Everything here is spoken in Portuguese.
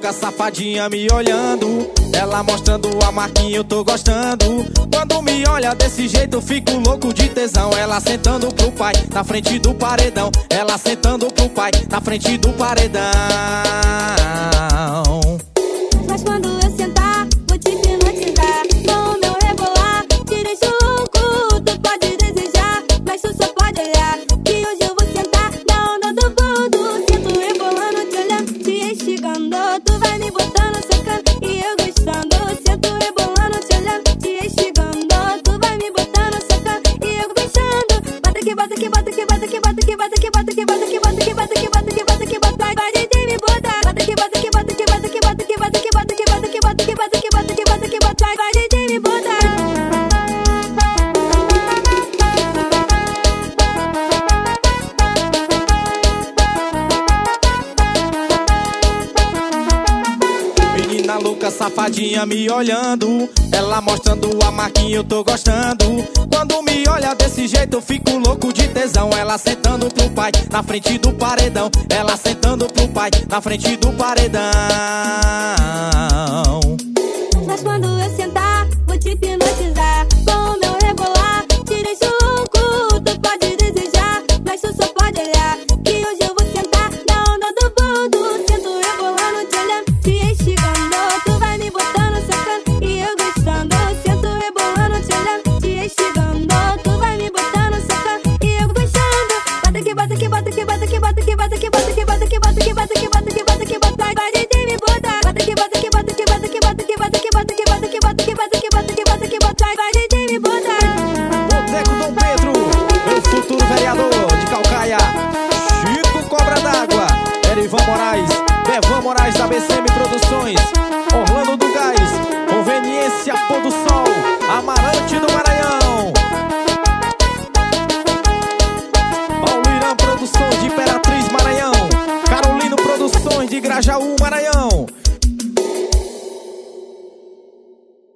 louca, safadinha me olhando, ela mostrando a marquinha, eu tô gostando. Quando me olha desse jeito, eu fico louco de tesão. Ela sentando pro pai, na frente do paredão. Ela sentando pro pai, na frente do paredão. Mas quando eu sentar, vou te hipnotizar. Com o meu rebolar, tire chuco. Tu pode desejar, mas tu só pode olhar. Que hoje eu vou sentar na onda do bordo. Sinto rebolando, te olhando, te instigando. Tu vai me botando, socando e eu gostando. Sinto rebolando, te olhando, te instigando. Tu vai me botando, socando e eu gostando. Bota que bota que bota que bota que bota que bota que bota que bota que bota que bota que bota que bota que bota. Vai de me botar. Bota que bota que bota que bota que bota que bota que bota que bota que bota que bota que bota que bota que bota. Vai de me botar. Menina louca, safadinha me olhando, ela mostrando a marquinha, eu tô gostando. Quando me olha desse jeito, eu fico louco de tesão. Ela sentando pro pai, na frente do paredão. Ela sentando pro pai, na frente do paredão. Mas quando eu sentar, vou te hipnotizar. Com o meu rebolar, tire chuco. Tu pode desejar, mas tu só pode olhar. Que hoje eu vou sentar na onda do bordo. Sinto rebolando, te olhando, te instigando. Tu vai me botando, socando e eu gostando. Sinto rebolando, te olhando, te instigando. Tu vai me botando, socando e eu gostando. Bota que bota que bota que bota que bota que bota que bota que bota que bota que bota que bota que bota que bota. Vai de me botar. Bota que bota que bota que bota que bota que bota que bota que bota que bota que bota que bota que bota que bota. Vai de me botar. Boteco Dom Pedro, meu futuro vereador de Calcaia. Chico Cobra d'Água, Erivan Moraes, Bevan Moraes da BCM Produções, Orlando do Gás, Conveniência Pôr do Sol, Amarante do Maranhão, Paulo Irã Produções de Imperatriz Maranhão, Carolino Produções de Grajaú, Maranhão.